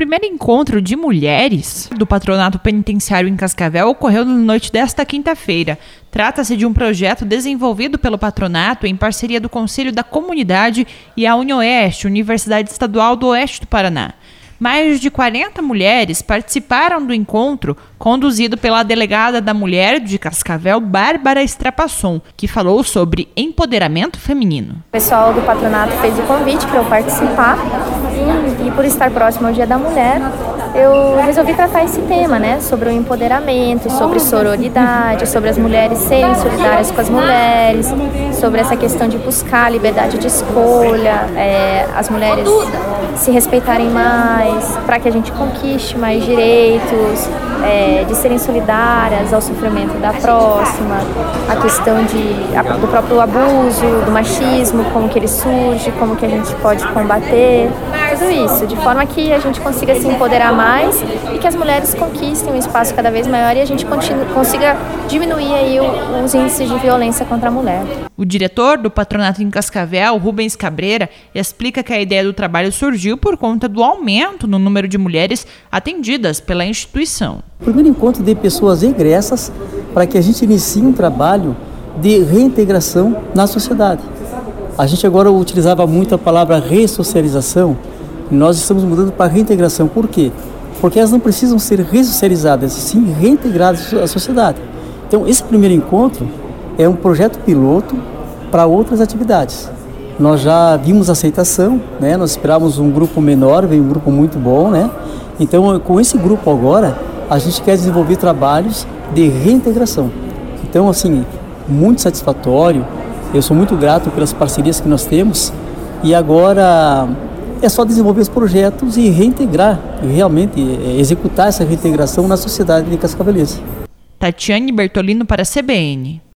primeiro encontro de mulheres do Patronato Penitenciário em Cascavel ocorreu na noite desta quinta-feira. Trata-se de um projeto desenvolvido pelo patronato em parceria do Conselho da Comunidade e a UniOeste, Universidade Estadual do Oeste do Paraná. Mais de 40 mulheres participaram do encontro, conduzido pela delegada da Mulher de Cascavel, Bárbara Strapasson, que falou sobre empoderamento feminino. O pessoal do patronato fez o convite para eu participar e por estar próximo ao Dia da Mulher, eu resolvi tratar esse tema, sobre o empoderamento, sobre sororidade, sobre as mulheres serem solidárias com as mulheres, sobre essa questão de buscar a liberdade de escolha, as mulheres se respeitarem mais, para que a gente conquiste mais direitos, de serem solidárias ao sofrimento da próxima, a questão do próprio abuso, do machismo, como que ele surge, como que a gente pode combater, tudo isso, de forma que a gente consiga se empoderar mais e que as mulheres conquistem um espaço cada vez maior e a gente consiga diminuir aí os índices de violência contra a mulher. O diretor do Patronato em Cascavel, Rubens Cabreira, explica que a ideia do trabalho surgiu por conta do aumento no número de mulheres atendidas pela instituição. O primeiro encontro de pessoas egressas para que a gente inicie um trabalho de reintegração na sociedade. A gente agora utilizava muito a palavra ressocialização e nós estamos mudando para reintegração. Por quê? Porque elas não precisam ser ressocializadas, sim reintegradas à sociedade. Então, esse primeiro encontro é um projeto piloto para outras atividades. Nós já vimos aceitação, nós esperávamos um grupo menor, veio um grupo muito bom, Então, com esse grupo agora, a gente quer desenvolver trabalhos de reintegração. Então, assim, muito satisfatório. Eu sou muito grato pelas parcerias que nós temos e agora é só desenvolver os projetos e reintegrar, realmente executar essa reintegração na sociedade de cascavelense. Tatiane Bertolino para a CBN.